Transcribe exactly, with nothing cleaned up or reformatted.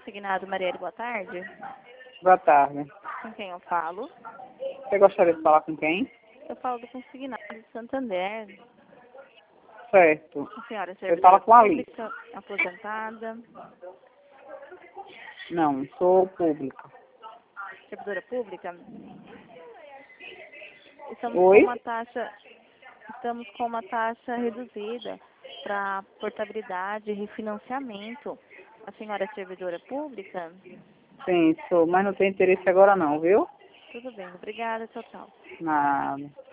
consignado, Marielle, boa tarde. Boa tarde. Com quem eu falo? Você gostaria de falar com quem? Eu falo do consignado de Santander. Certo. A senhora é Você fala servidora com a Alice. pública, aposentada, Não, sou pública. servidora pública. Estamos Oi? com uma taxa, estamos com uma taxa reduzida para portabilidade e refinanciamento. A senhora é servidora pública? Sim, sou, mas não tenho interesse agora não, viu? Tudo bem, obrigada, tchau, tchau. Nada.